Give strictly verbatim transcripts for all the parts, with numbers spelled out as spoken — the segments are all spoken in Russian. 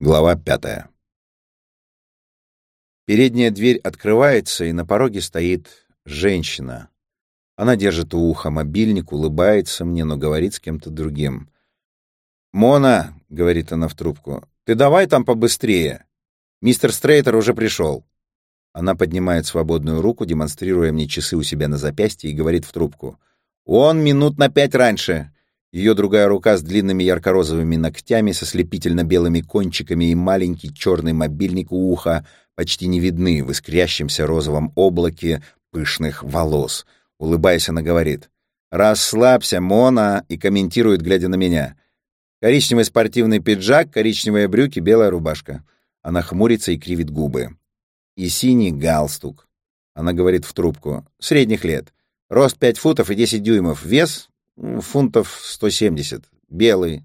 Глава пятая. Передняя дверь открывается, и на пороге стоит женщина. Она держит у уха мобильник, улыбается мне, но говорит с кем-то другим. «Мона», — говорит она в трубку, — «ты давай там побыстрее. Мистер Стрейтер уже пришел». Она поднимает свободную руку, демонстрируя мне часы у себя на запястье, и говорит в трубку. «Он минут на пять раньше». Ее другая рука с длинными ярко-розовыми ногтями, со слепительно-белыми кончиками и маленький черный мобильник у уха почти не видны в искрящемся розовом облаке пышных волос. Улыбаясь, она говорит: «Расслабься, Мона», и комментирует, глядя на меня. «Коричневый спортивный пиджак, коричневые брюки, белая рубашка». Она хмурится и кривит губы. «И синий галстук». Она говорит в трубку. «Средних лет. Рост пять футов и десять дюймов. Вес фунтов сто семьдесят. Белый.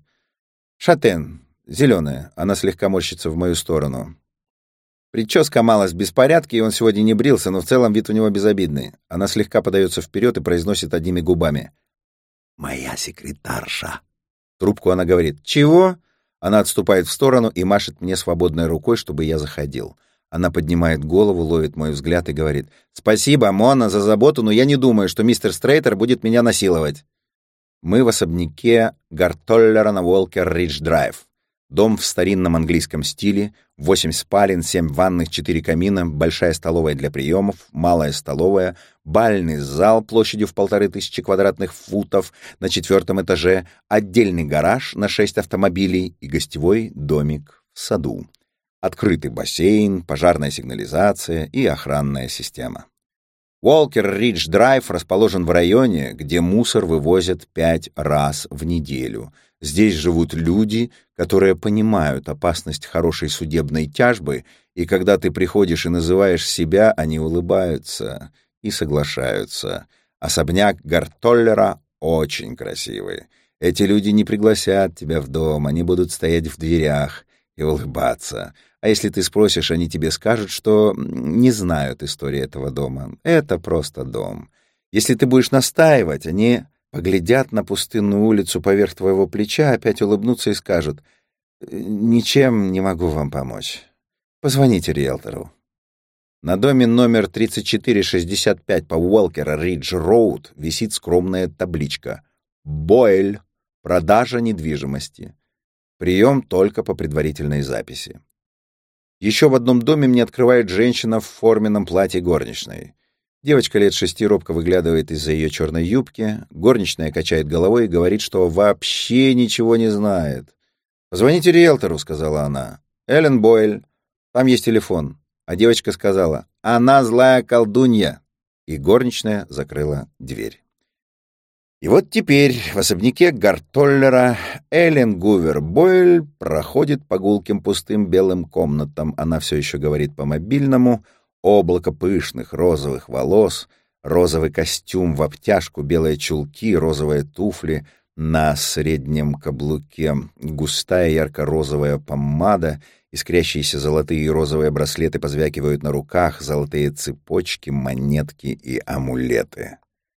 Шатен. Зеленая». Она слегка морщится в мою сторону. Прическа малость в беспорядке, и он сегодня не брился, но в целом вид у него безобидный. Она слегка подается вперед и произносит одними губами: «Моя секретарша». В трубку она говорит: «Чего?» Она отступает в сторону и машет мне свободной рукой, чтобы я заходил. Она поднимает голову, ловит мой взгляд и говорит: «Спасибо, Мона, за заботу, но я не думаю, что мистер Стрейтер будет меня насиловать». Мы в особняке Гартоллера на Уолкер-Ридж-Драйв. Дом в старинном английском стиле, восемь спален, семь ванных, четыре камина, большая столовая для приемов, малая столовая, бальный зал площадью в полторы тысячи квадратных футов на четвертом этаже, отдельный гараж на шесть автомобилей и гостевой домик в саду. Открытый бассейн, пожарная сигнализация и охранная система. Уолкер-Ридж-Драйв расположен в районе, где мусор вывозят пять раз в неделю. Здесь живут люди, которые понимают опасность хорошей судебной тяжбы, и когда ты приходишь и называешь себя, они улыбаются и соглашаются. Особняк Гартоллера очень красивый. Эти люди не пригласят тебя в дом, они будут стоять в дверях и улыбаться. А если ты спросишь, они тебе скажут, что не знают истории этого дома. Это просто дом. Если ты будешь настаивать, они поглядят на пустынную улицу поверх твоего плеча, опять улыбнутся и скажут: «Ничем не могу вам помочь. Позвоните риэлтору». На доме номер тридцать четыре шестьдесят пять по Уолкер-Ридж-Роуд висит скромная табличка: «Бойль. Продажа недвижимости. Прием только по предварительной записи». Еще в одном доме мне открывает женщина в форменном платье горничной. Девочка лет шести робко выглядывает из-за ее черной юбки. Горничная качает головой и говорит, что вообще ничего не знает. «Позвоните риэлтору», — сказала она. «Эллен Бойль. Там есть телефон». А девочка сказала: «Она злая колдунья». И горничная закрыла дверь. И вот теперь в особняке Гартоллера Эллен Гувер Бойль проходит по гулким пустым белым комнатам. Она все еще говорит по мобильному. Облако пышных розовых волос, розовый костюм в обтяжку, белые чулки, розовые туфли на среднем каблуке, густая ярко-розовая помада, искрящиеся золотые и розовые браслеты позвякивают на руках, золотые цепочки, монетки и амулеты.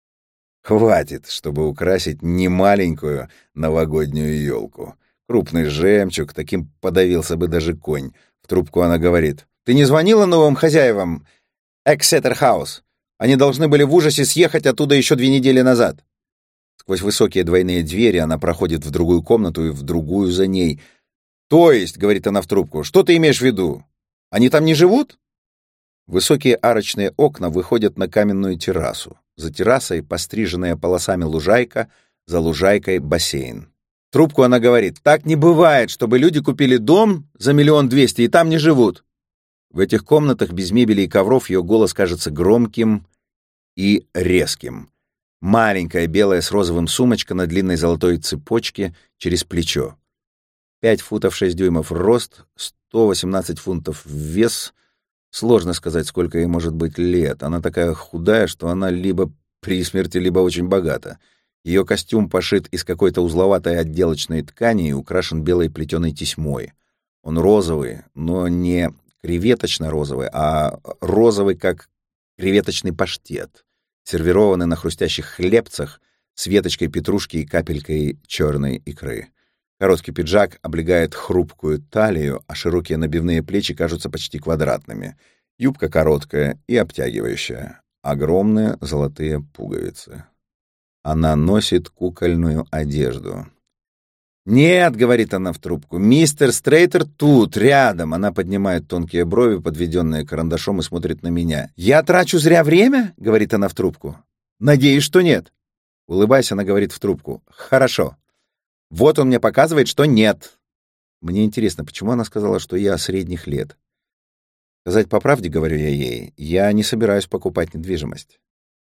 Хватит, чтобы украсить немаленькую новогоднюю елку. Крупный жемчуг, таким подавился бы даже конь. В трубку она говорит: «Ты не звонила новым хозяевам Эксетер Хаус? Они должны были в ужасе съехать оттуда еще две недели назад». Сквозь высокие двойные двери она проходит в другую комнату и в другую за ней. «То есть, — говорит она в трубку, — что ты имеешь в виду? Они там не живут?» Высокие арочные окна выходят на каменную террасу. За террасой постриженная полосами лужайка, за лужайкой бассейн. В трубку она говорит: «Так не бывает, чтобы люди купили дом за миллион двести и там не живут». В этих комнатах без мебели и ковров ее голос кажется громким и резким. Маленькая белая с розовым сумочка на длинной золотой цепочке через плечо. Пять футов шесть дюймов рост, сто восемнадцать фунтов вес. Сложно сказать, сколько ей может быть лет. Она такая худая, что она либо при смерти, либо очень богата. Ее костюм пошит из какой-то узловатой отделочной ткани и украшен белой плетеной тесьмой. Он розовый, но не креветочно-розовый, а розовый, как креветочный паштет, сервированный на хрустящих хлебцах с веточкой петрушки и капелькой черной икры. Короткий пиджак облегает хрупкую талию, а широкие набивные плечи кажутся почти квадратными. Юбка короткая и обтягивающая. Огромные золотые пуговицы. Она носит кукольную одежду. «Нет», — говорит она в трубку, — «мистер Стрейтер тут, рядом». Она поднимает тонкие брови, подведенные карандашом, и смотрит на меня. «Я трачу зря время?» — говорит она в трубку. «Надеюсь, что нет». Улыбаясь, она говорит в трубку. «Хорошо. Вот он мне показывает, что нет». Мне интересно, почему она сказала, что я средних лет. Сказать по правде, говорю я ей, я не собираюсь покупать недвижимость.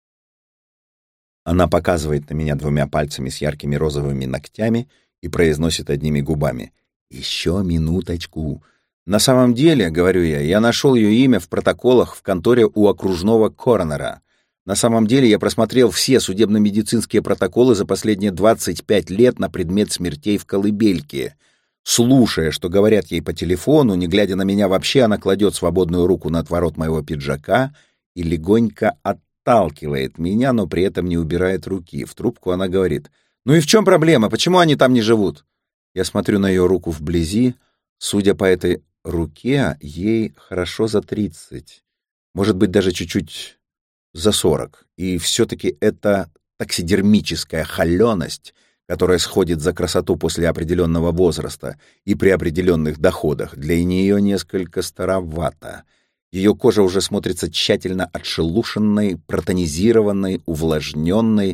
Она показывает на меня двумя пальцами с яркими розовыми ногтями и произносит одними губами. «Еще минуточку». На самом деле, говорю я, я нашел ее имя в протоколах в конторе у окружного коронера. На самом деле я просмотрел все судебно-медицинские протоколы за последние двадцать пять лет на предмет смертей в колыбельке. Слушая, что говорят ей по телефону, не глядя на меня вообще, она кладет свободную руку на отворот моего пиджака и легонько отталкивает меня, но при этом не убирает руки. В трубку она говорит: «Ну и в чем проблема? Почему они там не живут?» Я смотрю на ее руку вблизи. Судя по этой руке, ей хорошо за тридцать. Может быть, даже чуть-чуть за сорок. И все-таки это таксидермическая холеность, которая сходит за красоту после определенного возраста и при определенных доходах, для нее несколько старовато. Ее кожа уже смотрится тщательно отшелушенной, протонизированной, увлажненной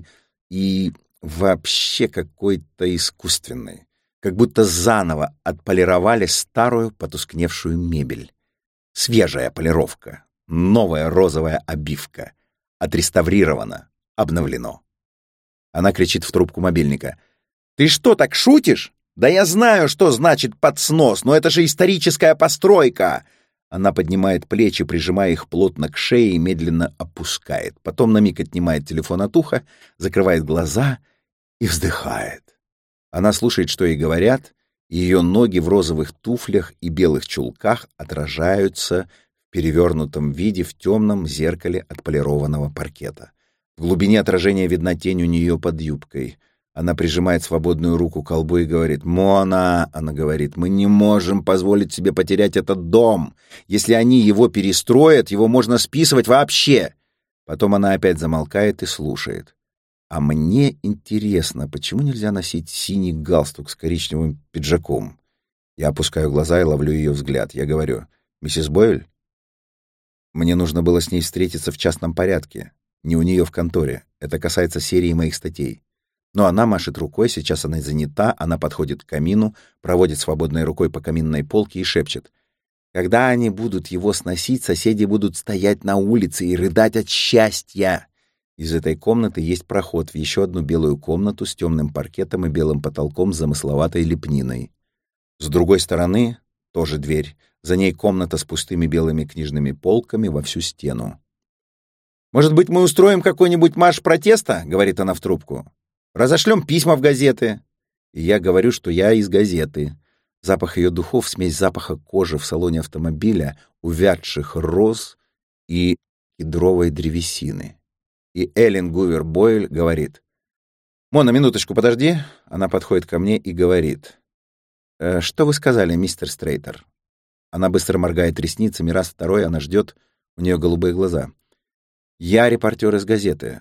и вообще какой-то искусственной. Как будто заново отполировали старую потускневшую мебель. Свежая полировка, новая розовая обивка. Отреставрировано, обновлено. Она кричит в трубку мобильника: «Ты что, так шутишь? Да я знаю, что значит подснос, но это же историческая постройка!» Она поднимает плечи, прижимая их плотно к шее и медленно опускает. Потом на миг отнимает телефон от уха, закрывает глаза и вздыхает. Она слушает, что ей говорят, и ее ноги в розовых туфлях и белых чулках отражаются в перевернутом виде в темном зеркале отполированного паркета. В глубине отражения видна тень у нее под юбкой. Она прижимает свободную руку к колбу и говорит: «Мона», — она говорит, — «мы не можем позволить себе потерять этот дом. Если они его перестроят, его можно списывать вообще». Потом она опять замолкает и слушает. А мне интересно, почему нельзя носить синий галстук с коричневым пиджаком? Я опускаю глаза и ловлю ее взгляд. Я говорю: «Миссис Бойль, мне нужно было с ней встретиться в частном порядке, не у нее в конторе. Это касается серии моих статей». Но она машет рукой, сейчас она занята, она подходит к камину, проводит свободной рукой по каминной полке и шепчет: «Когда они будут его сносить, соседи будут стоять на улице и рыдать от счастья». Из этой комнаты есть проход в еще одну белую комнату с темным паркетом и белым потолком с замысловатой лепниной. С другой стороны тоже дверь, за ней комната с пустыми белыми книжными полками во всю стену. «Может быть, мы устроим какой-нибудь марш протеста?» — говорит она в трубку. «Разошлем письма в газеты». И я говорю, что я из газеты. Запах ее духов — смесь запаха кожи в салоне автомобиля, увядших роз и кедровой древесины. И Эллен Гувер Бойль говорит: «Мона, минуточку, подожди». Она подходит ко мне и говорит: «Э, «Что вы сказали, мистер Стрейтер?» Она быстро моргает ресницами, раз, второй, она ждет, у нее голубые глаза. «Я репортер из газеты.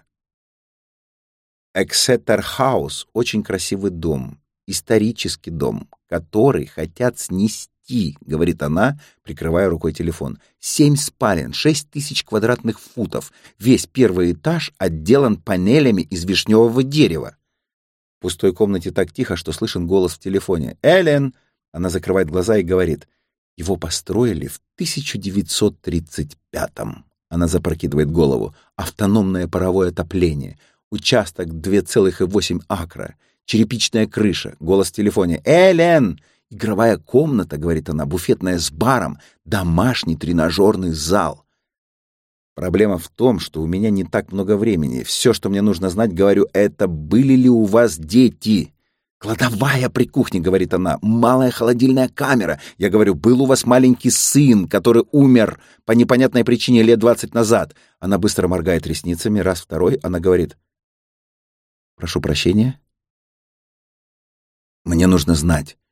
Эксетер Хаус — очень красивый дом, исторический дом, который хотят снести», — говорит она, прикрывая рукой телефон. «Семь спален, шесть тысяч квадратных футов. Весь первый этаж отделан панелями из вишневого дерева». В пустой комнате так тихо, что слышен голос в телефоне. «Эллен!» Она закрывает глаза и говорит: «Его построили в тысяча девятьсот тридцать пятом». Она запрокидывает голову. «Автономное паровое отопление. Участок два целых восемь акра. Черепичная крыша». Голос в телефоне. «Эллен!» «Игровая комната», — говорит она, — «буфетная с баром, домашний тренажерный зал». Проблема в том, что у меня не так много времени. Все, что мне нужно знать, говорю, это были ли у вас дети? «Кладовая при кухне», — говорит она, — «малая холодильная камера». Я говорю: «Был у вас маленький сын, который умер по непонятной причине лет двадцать назад». Она быстро моргает ресницами, раз, второй, она говорит: «Прошу прощения». Мне нужно знать,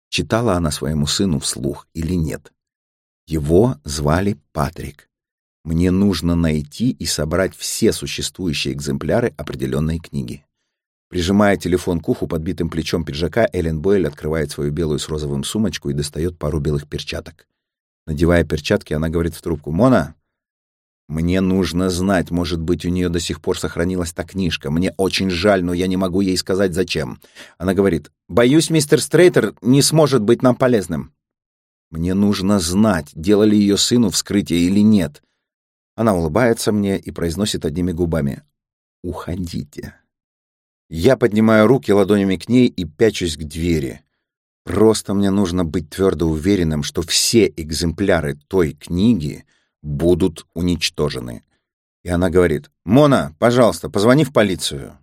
читала она своему сыну вслух или нет. Его звали Патрик. Мне нужно найти и собрать все существующие экземпляры определенной книги. Прижимая телефон к уху подбитым плечом пиджака, Эллен Бойль открывает свою белую с розовым сумочку и достает пару белых перчаток. Надевая перчатки, она говорит в трубку: «Мона, мне нужно знать, может быть, у нее до сих пор сохранилась та книжка. Мне очень жаль, но я не могу ей сказать, зачем». Она говорит: «Боюсь, мистер Стрейтер не сможет быть нам полезным». Мне нужно знать, делали ее сыну вскрытие или нет. Она улыбается мне и произносит одними губами: «Уходите». Я поднимаю руки ладонями к ней и пячусь к двери. Просто мне нужно быть твердо уверенным, что все экземпляры той книги будут уничтожены. И она говорит: «Мона, пожалуйста, позвони в полицию».